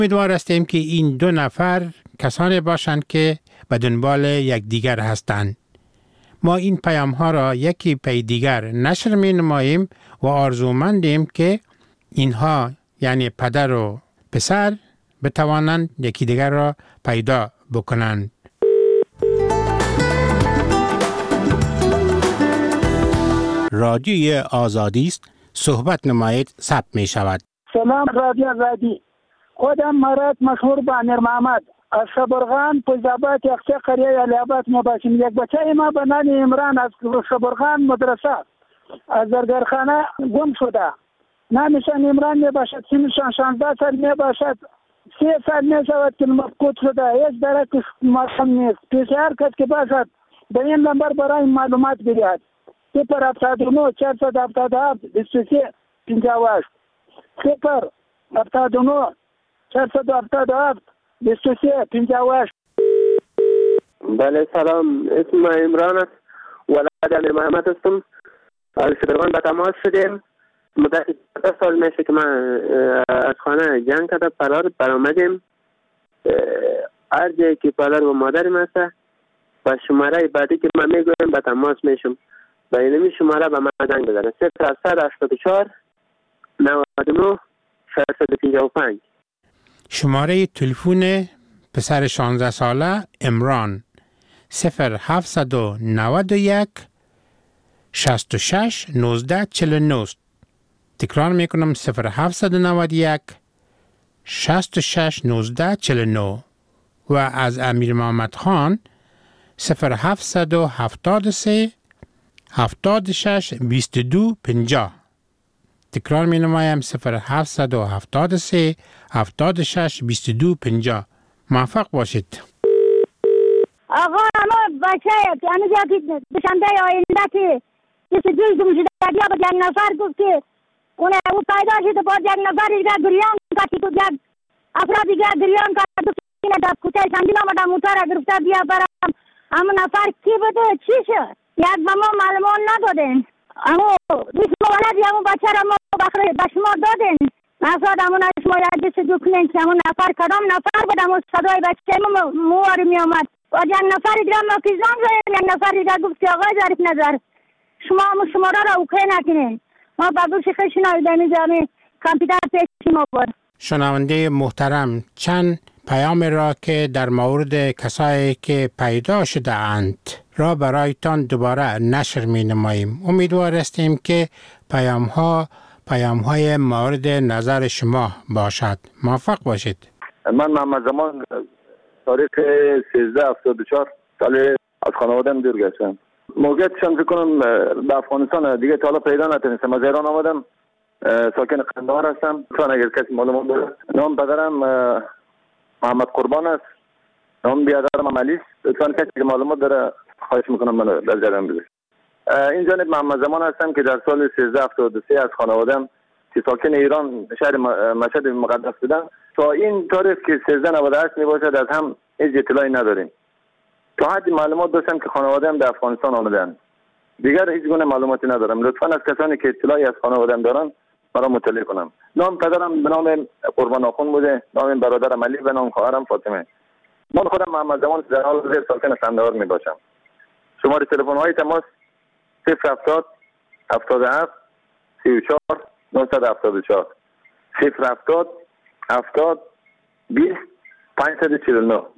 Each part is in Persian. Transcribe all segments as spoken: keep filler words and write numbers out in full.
امیدوار هستیم که این دو نفر کسانی باشند که به دنبال یکدیگر هستند. ما این پیام ها را یکی پی دیگر نشر می نماییم و آرزومندیم که اینها یعنی پدر و پسر بتوانند یکی دیگر را پیدا بکنند. رادیوی آزادی است، صحبت نمایید ثبت می شود. سلام رادیو آزادی. خودم مراد مشهور بانر محمد از شبرغان پوزابات اقصی قریه علیاباد میباشیم. یک بچه ما به نام عمران از شبرغان مدرسه از زرگرخانه گم شده. نامشان عمران میباشد، سنشان شانزده سال میباشد. سه سال میشود که مفقود شده. هیچ درکش معلوم نیست. پیشهر کس که باشد به این نمبر برای معلومات بگیرد. صفر هفتاد و نه چهارصد هفتاد و هفت بیست و سه پنجاه و هشت صفر هفتاد و نه چهارصد هفتاد و هفت بیست و سه پنجاه و هشت. بله سلام، اسم عمران است، ولد امیر محمد هستم. از شبرغان به تماس شدیم. مدت دو سال میشه که من از خانه جنگ کرده فرار برآمدیم. هر جایی که پدر و مادرم هست و شماره بعدی که من میگویم به تماس میشم. با اینمی شماره به من زنگ بزنه. صفر هفتصد هشتاد و چهار نود و نه ششصد و پنجاه و پنج. شماره تلفن پسر شانزده ساله عمران صفر هفتصد و نود و یک شصت و شش نوزده چهل و نه. تکرار میکنم صفر هفتصد و نود و یک شصت و شش نوزده چهل و نه. و از امیر محمد خان صفر هفتصد و هفتاد و سه هفتاد و شش بیست و دو پنجاه. تکرار می نمایم صفر هفتصد و هفتاد و سه هفتاد و شش بیست و دو پنجاه. موفق باشید. آقا اما بچه یعنی که بشنده آینده که کسی جوی گم شده یا با یک نفر گفت که اون او پیدا شده با یک نفر دیگر گریان کسی تو یک افراد دیگر گریان کرد و اینه در کوچه چندین آمده موتر گرفته بیا برم. اما نفر کی بوده چی شد یک به ما معلومات ندادن. اما بیست مولد همون بچه را ما بخره به شما دادن. نفراد همون از شما یک دست دو کنین که همون نفر کدام نفر بود. همون صدای بچه ما مواری می آمد و یک نفر دیگر ما پیزان زدن. یک نفر دیگر گفت که آقای ظریف نظر شما همون شماره را اوکی نکنین. ما بابوش خیلی شنایدنی جامعه کامپیوتر پیشی ما بود. شنونده محترم، چند پیام را که در مورد کسایی که پیدا شده اند را برایتان دوباره نشر می نماییم. امیدوار هستیم که پیام ها پیام های مورد نظر شما باشد. موفق باشید. من محمد زمان تاریخ سیزده هفتاد و چهار سال از خانوادم دور گشتم. موقعیتشان فکر کنم به افغانستان دیگه تا حالا پیدا نتونستم. از ایران آمدم، ساکن قندهار هستم. چون اگر کسی معلومات داره، نام پدرم محمد قربان است، نام بیادرم علی است. چون کسی که معلومات داره خواهش میکنم من در جریان بذارید. این جانب محمد زمان هستم که در سال سیزده هفتاد و سه از خانوادم که ساکن ایران شهر مشهد مقدس بودن تا این تاریخ که سیزده نود و هشت میباشد از هم هیچ اطلاعی نداریم. تا حدی معلومات داشتم که خانواده‌ام در افغانستان آمدن. دیگر هیچ گونه معلوماتی ندارم. لطفاً از کسانی که اطلاعی از خانواده‌ام دارن مرا مطلع کنم. نام پدرم به نام قربان آخون بوده، نام برادرم علی، به نام خواهرم فاطمه. من خودم محمد زمان در حال حاضر ساکن قندهار می باشم. شماره تلفن های تماس صفر هفتاد هفتاد و هفت سی و چهار نهصد و هفتاد و چهار صفر هفتاد هفتاد بیست پانصد و چهل و نه.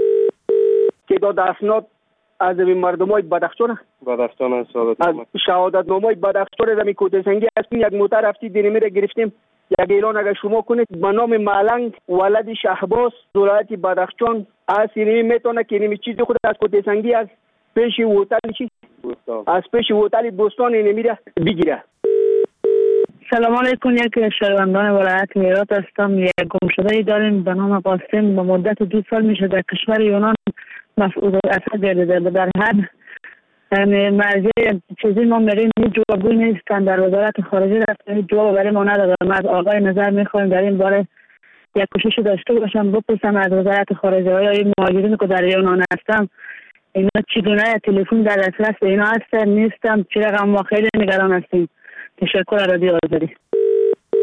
که داد اسناد از این مردمای بدخشان بدخشان از شهادت نامه بدخشان زمین کوته سنگی هستیم. یک موتر رفتی دینمی را گرفتیم. یک اعلان اگر شما کنید به نام ملنگ ولد شهباز ولایت بدخشان از اینمی میتونه که اینمی چیزی خود از کوته سنگی از پیش هتل چی از پیش هتل بوستان اینمی را بگیره. سلام علیکم. یک شهروندان ولایت هرات هستم. یک گمشده داریم به نام قاسم. به مدت دو سال میشه در کشور یونان مفعول اصل گردیده. در حد مرزی چیزی ما میریم هیچ جوابگوی نیستن. در وزارت خارجه رفتن هیچ جواب برای ما ندادن. ما از آقای نظر میخوایم در این باره یک کوشش داشته باشم بپرسم از وزارت خارجه های این مهاجرین که در یونان هستم اینا چگونه تلفن در دسترس اینا هستن نیستم چه رقم ما خیلی نگران هستیم. تشکر رادیو آزادی.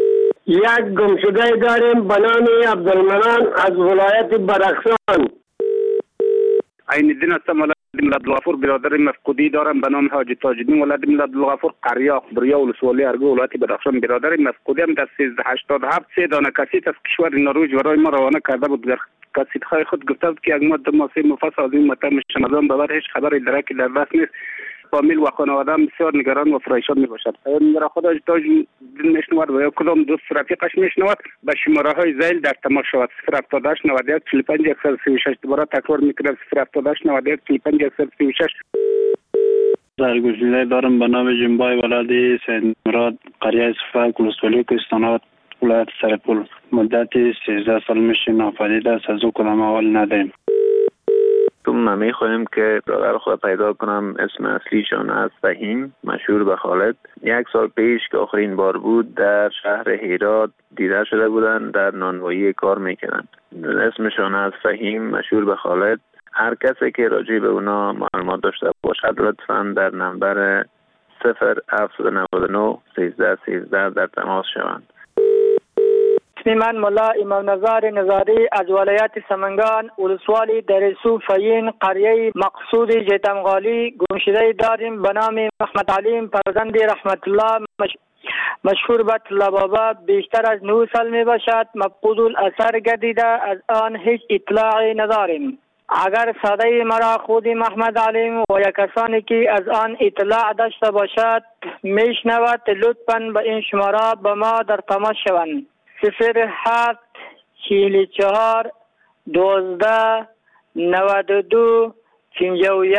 یک گمشده داریم به نام عبدالمنان از ولایت بدخشان. عین الدین هستم، ولایت عبدالغفور. برادر مفقودی دارم به نام حاجی تاج‌الدین، ولایت عبدالغفور، قریه خبریه ولسوالی ارگو، ولایت بدخشان. برادر مفقودی هم در سیزده هشتاد و هفت سه دانه کاسیت از کشور نروژ برای ما روانه کرده بود. در کاسیت های خود گفته بود که یک ماه دو ماه سه مفصل از این مطلب میشم، از آن به بعد هیچ خبری درکی در دست نیست. فامیل و خانواده هم بسیار نگران و پریشان می باشد. میرا خدا تاج میشنود و یا کدام دوست رفیقش میشنود به شماره های زیل در تماس شود. صفر هفتاد و هشت نود و یک چهل و پنج صفر و شش. دوباره تکرار میکنم صفر هفتاد و هشت نود و یک چهل و پنج صفر و شش. در گزینه دارم به نام جنبای ولادی سید مراد، قریه صفاک، ولسوالی کوهستانات، ولایت سرپول. مدت سیزده سال میشه ناپدید است، از او کدام اول نداریم. تو ما میخواهیم که برادر خود پیدا کنم. اسم اصلیشان از فهیم، مشهور به خالد. یک سال پیش که آخرین بار بود در شهر هرات دیده شده بودند، در نانوایی کار میکنند. اسمشان از فهیم، مشهور به خالد. هر کسی که راجع به اونا معلومات داشته باشد لطفاً در نمبر صفر هفت نه نه سیزده سیزده در تماس شوند. من ملا امام نظار نظاری از ولایت سمنگان، ولسوالی درسو فین، قریه مقصود جیتمغالی. گمشده داریم به نام محمد علیم فرزند رحمت الله، مش... مشهور به طلا بابا. بیشتر از نه سال می باشد مفقود الاثر گردیده، از آن هیچ اطلاعی نداریم. اگر صدای مرا خود محمد علیم و یا کسانی که از آن اطلاع داشته باشد میشنود، لطفاً به این شماره به ما در تماس شوند. صفر هفت چهل و چهار دوازده نود و دو پنجاه و یک.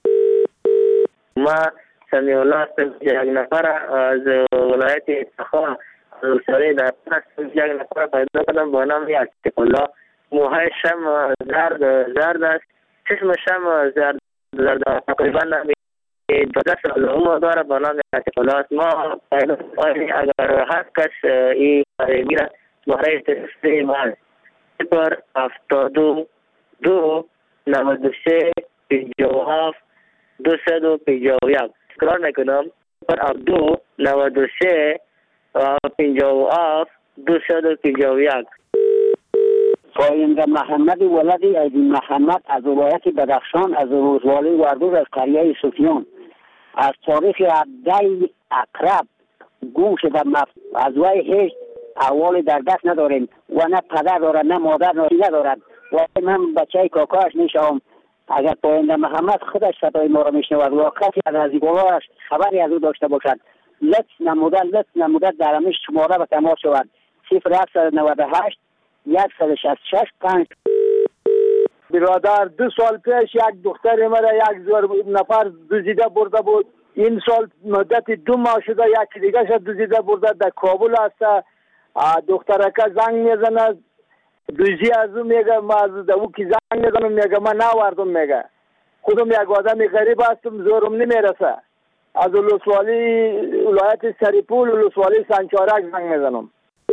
ما سمیع الله هستم، یک نفر از ولایت تخار از سری در هستم. یک نفر پیدا کردم با نام عتیق الله. موهایش هم زرد زرد است، چشمش هم زرد زرد است. تقریبا دوازده سال عمر داره، با نام عتیق الله است. ما پیدا کنیم اگر هر کس این میره برای تلفن ما صفر هفتاد و دو نود و سه پنجاه و هفت دویست و پنجاه و یک. تکرار میکنم صفر هفتاد و دو نود و سه پنجاه و هفت دویست و پنجاه و یک. پاینده محمد ولدی ایدین محمد از ولایت بدخشان، از ولسوالی وردوز، از قریه سفیان. از تاریخ هفده اقرب گم شده. از وی هیچ احوالی در دست نداریم و نه پدر دارد نه مادر ندارد و من بچه کاکاش میشم. اگر پاینده محمد خودش صدای ما را میشنود و کسی از رازیگوارش خبری از او داشته باشد، لطف نموده لطف نموده در همیش شماره به تماس شود. صفر هفت نه هشت صد و شصت و شش پنج. برادر دو سال پیش یک دختر مرا یک زور نفر دزدیده برده بود. این سال مدت دو ماه شده یک دیگه شد دزدیده برده، در کابل است. دخترکه زنگ میزنه، دوزی از اون میگه ما از او که زنگ میزنم میگه من نوردم، میگه خودم یک آدم غریب هستم زورم نمیرسه. از ولسوالی ولایت سرپول ولسوالی سنچارک زنگ میزنم.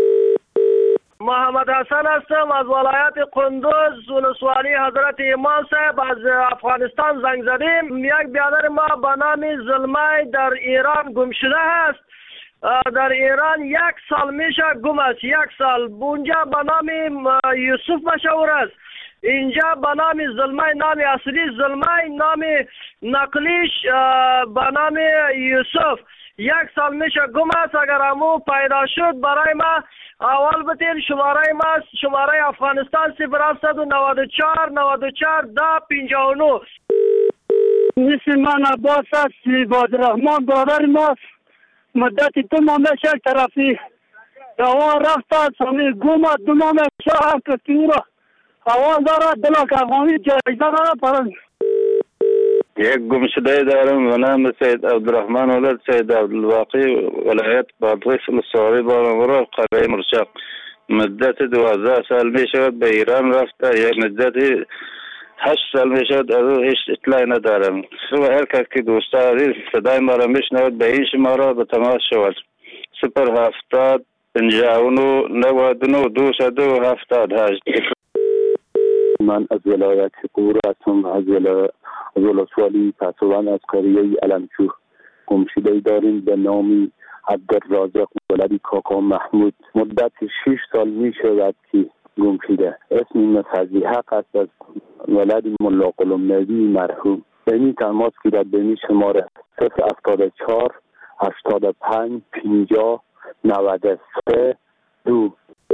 محمد حسن هستم از ولایت قندوز، ولسوالی حضرت امام صاحب. از افغانستان زنگ زدیم. یک برادر ما به نام زلمای در ایران گم شده است. در ایران یک سال میشه گم است، یک سال. اونجا به نام یوسف مشهور است، اینجا به نام زلمای، نام اصلی زلمای، نام نقلیش به نام یوسف. یک سال میشه گم است. اگر امو پیدا شد برای ما اول بتین. شماره ما شماره افغانستان صفر هفت نه چهار نه چهار ده پنجاه و نه. اسم من عباس است، عبادالرحمن برادر ماست. مدت دو ماه میشه طرفی روان رفت سامی گم دو ماه میشه هر کسی را روان دارد دلک افغانی جایزه دارد پرند. یک گمشده دارم و نام سید عبدالرحمن ولد سید عبدالواقی، ولایت بادغیس ولسوالی بارانورا، قریه مرشق. مدت دوازده سال می شود به ایران رفته. یک مدت هشت سال می شود از او هیچ اطلاعی ندارم. و هر کس که دوسته عزیز صدای ما را میشنود به این شماره به تماس شود. صفر هفتاد پنجاه و نه نود و نه دویست و هفتاد و هشت. من از ولایت قور هستم، از ولسوالی پسوان، از قریه علمچوه. گمشده داریم به نام عبدالرازق ولد کاکا محمود مدت شش سال می شود که گم شده. اسم این فضلی حق است از ولد ملا غلام نبی مرحوم. بینی تماس گیرد بینی شماره صفر هفتاد و چهار هشتاد و پنج پنجاه نود و سه دو.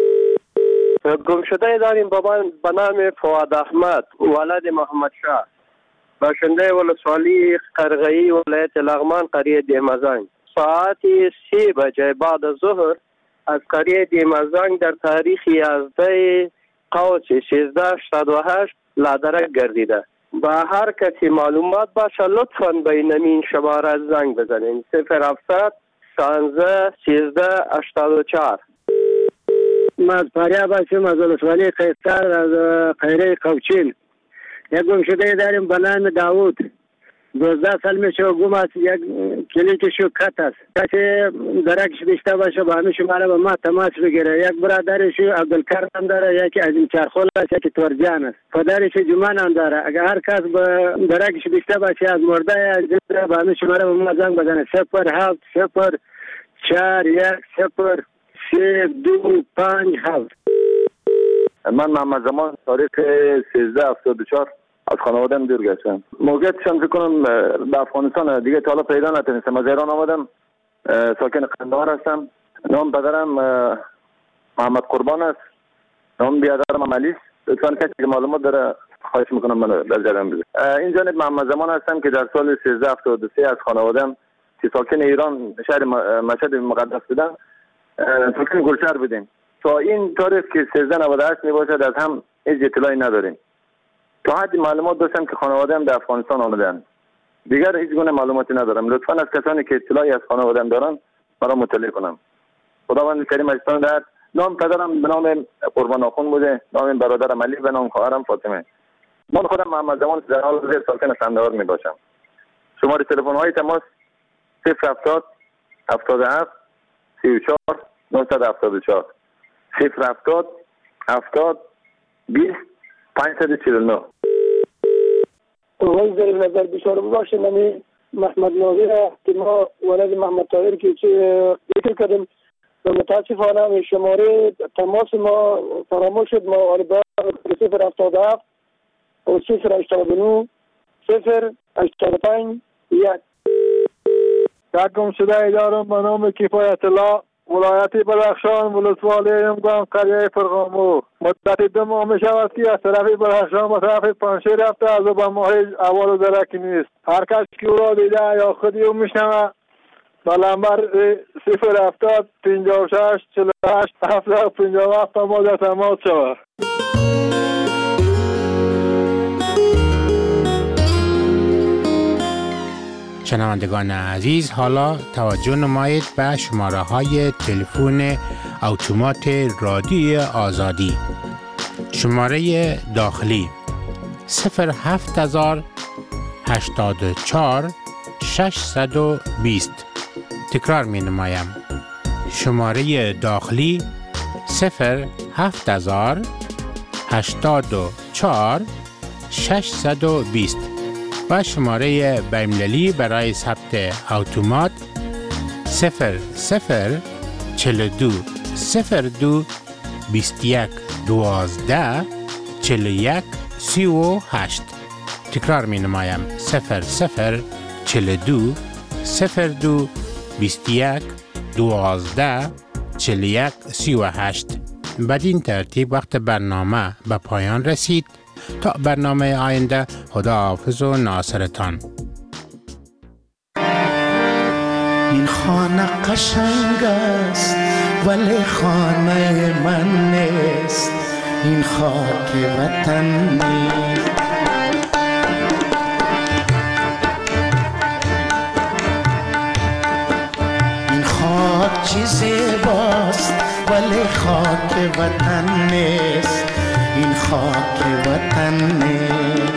گم شده داریم بابا به نام فواد احمد ولد محمد شاه باشنده ولسوالی قرغه‌ای ولایت لغمان قریه دیمزنگ. ساعت سی بجه بعد از ظهر از قریه دیمزنگ در تاریخ یازده قوس سیزده هشتاد و هشت لادرک گردیده. با هر کسی معلومات باشه لطفاً بین این شماره زنگ بزنین. صفر هفتصد شانزده سیزده هشتاد و چهار. ما از پاریا باشیم از ولسوالی قیصر از قیره قوچین. یک گم شده داریم به نام داوود. دوازده سال میشه گم است. یک کلیکشو کت است. کسی درکش داشته باشه با همه شماره به ما تماس بگیره. یک برادرشو عبدالکرم داره، یکی از این چرخول است، یکی تورجان است. پدرش جمان هم داره. اگر هر کس به درکش داشته باشه از مرده از زنده با همه شماره به ما زنگ بزنه. صفر هفت صفر چهار یک صفر سه دو پنج هفت. من محمد زمان تاریخ سیزده هفتاد و چهار از خانوادم دور گشتم. موقعیتشم فکر کنم به افغانستان دیگه تا حالا پیدا نتونستم. از ایران آمدم، ساکن قندهار هستم. نام پدرم محمد قربان است، نام بیادرم علی است. لطفاً کسی که معلومات داره خواهش میکنم من در جریان بذاره. این جانب محمد زمان هستم که در سال سیزده هفتاد و سه از خانوادم که ساکن ایران شهر مشهد مقدس بودن ساکن گلشهر بودیم. تا این تاریخ که سیزده نود و هشت میباشد از هم هیچ اطلاعی نداریم. تا حدی معلومات داشتم که خانواده‌ام در افغانستان آمدن. دیگر هیچ گونه معلوماتی ندارم. لطفاً از کسانی که اطلاعی از خانواده‌ام دارن مرا مطلع کنم. خداوند کریم اجتان دهد. نام پدرم به نام قربان آخون بوده، نام برادرم علی، به نام خواهرم فاطمه. من خودم محمد زمان در حال حاضر ساکن قندهار میباشم. شماره تلفن های تماس صفر هفتاد هفتاد و هفت سی و چهار نهصد و هفتاد و چهار صفر هفتاد هفتاد بیست پانصد و چهل و نه. اول در نظر بشار باشه نمی محمد ناظر که ما ولد محمد طاهر که ذکر کردیم و متاسفانه شماره تماس ما فراموش شد. ما آربا صفر هفتاد و هفت و صفر هشتاد و نه صفر هشتاد و پنج یک. یک گم شده دارم به نام کفایت الله ولایت بدخشان ولسوالی امگان قریه فرغامو. مدت دو ماه می شود که از طرف بدخشان به طرف پنشیر رفته از او به ماه اول و درکی نیست. هر کس که او را دیده یا خودی او میشنوه به نمبر صفر هفتاد پنجاه و شش چهل و هشت هفتصد و پنجاه و هفت ما در تماس شود. شنوندگان عزیز، حالا توجه نمایید به شماره های تلفن اتومات رادیوی آزادی. شماره داخلی صفر هفت هزار هشتاد و چهار ششصد و بیست. تکرار می نمایم. شماره داخلی صفر هفت هزار هشتاد و چهار ششصد و بیست و شماره بین‌المللی برای ثبت اتومات صفر صفر چهل و دو صفر دو بیست و یک دوازده چهل و یک سی و هشت. تکرار می نمایم. صفر صفر چهل و دو صفر دو بیست و یک دوازده چهل و یک سی و هشت. بدین ترتیب وقت برنامه به پایان رسید. تا برنامه آینده، خدا حافظ و ناصرتان. این خانه قشنگ است ولی خانه من نیست. این خاک وطن نیست. این خاک چی زیباست ولی خاک وطن نیست. این خاک وطن نیست.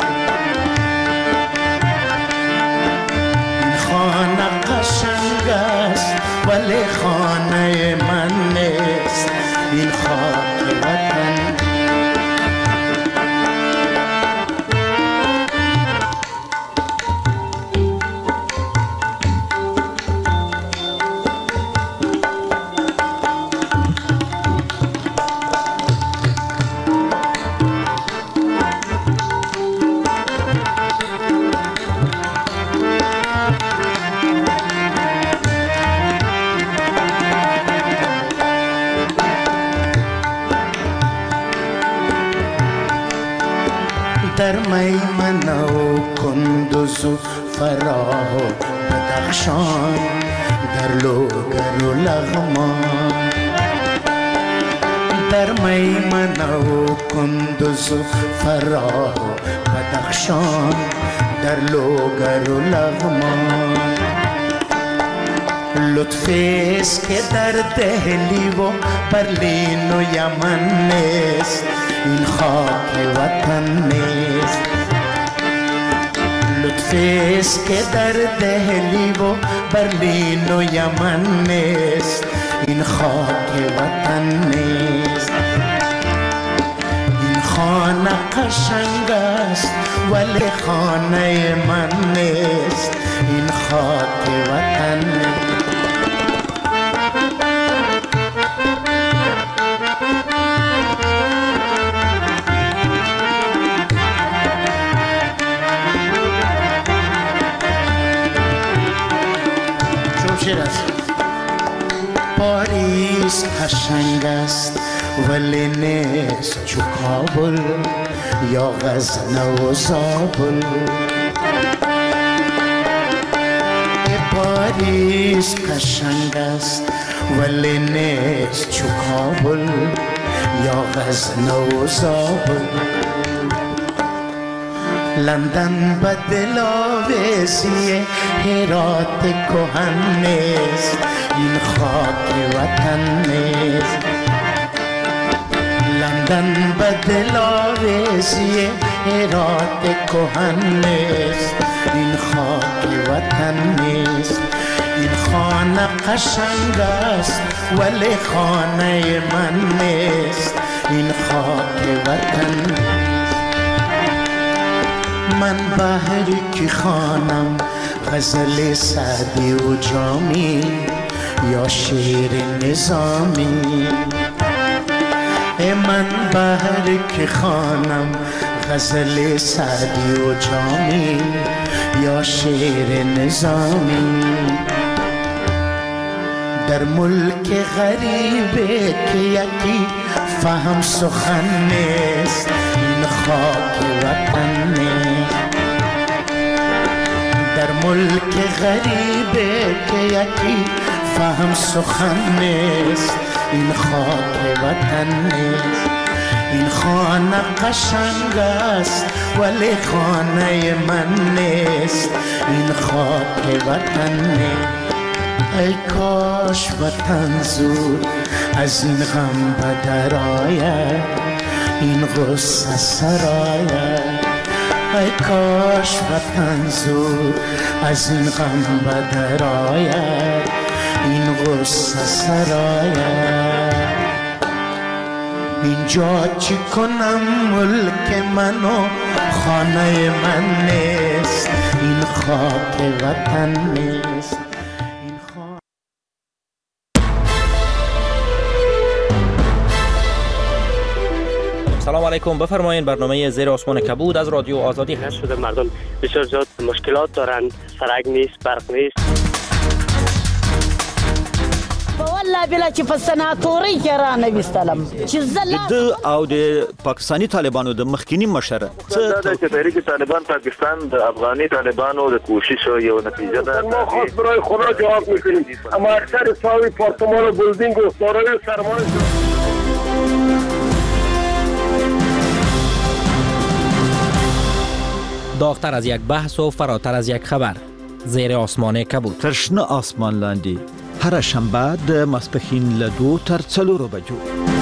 این خانه قشنگ است ولی خانه من نیست. این خاک وطن در میمنه و کندوز و فراه و بدخشان در لوگر و لغمان در میمنه و کندوز و فراه و بدخشان در لوگر و لغمان لطفی است که در دهلی و برلین و یمن نیست این خاک وطن نیست لطفی است که در دهلی و برلین و یمن نیست این خاک وطن نیست این خانه قشنگ است ولی خانه من نیست این خاک وطن نیست پاریس قشنگ است ولی نیست چو کابل یا غزنه و زابل پاریس قشنگ است ولی نیست چو کابل یا غزنه و زابل لندن به دلاویزی هرات کهن نیست این خاک وطن نیست لندن به دلاویزی هرات کهن نیست این خاک وطن نیست این خانه قشنگ است ولی خانه من نیست این خاک وطن نیست من بهری که خانم غزل سعدی و جامی یا شعر نظامی من بهری که خانم غزل سعدی و جامی یا شعر نظامی در ملک غریبه که یکی فهم سخن نیست این خاک وطن نیست در ملک غریبه که یکی فهم سخن نیست این خاک وطن نیست این خانه قشنگ است ولی خانه من نیست این خاک وطن نیست ای کاش وطن زود از این غم بدر آید این غصه سراید ای کاش وطن زود از این غم بدر آید این غصه سراید اینجا چی کنم ملک من و خانه من نیست این خاک وطن نیست سلام علیکم. بفرمایید برنامه زیر آسمان کبود از رادیو آزادی هست. شده مردم بسیار زیاد مشکلات دارند، سرک نیست، برق نیست. والله بلا چې په سناتوري کې را نه وستلم چې زلا د او د پاکستاني طالبانو د مخکینی مشر څه د تحریک طالبان پاکستان د افغاني طالبانو د کوشش یو نتیجه ده. ما خاص برای خدا جواب میکنیم، اما اکثر ساوی پارتمان و بلدینگ و سارای سرمایه داغتر از یک بحث و فراتر از یک خبر. زیر آسمان کبود. ترشنه آسمان لاندی. هر شنبه د ماسپښین له دو تر څلورو بجو.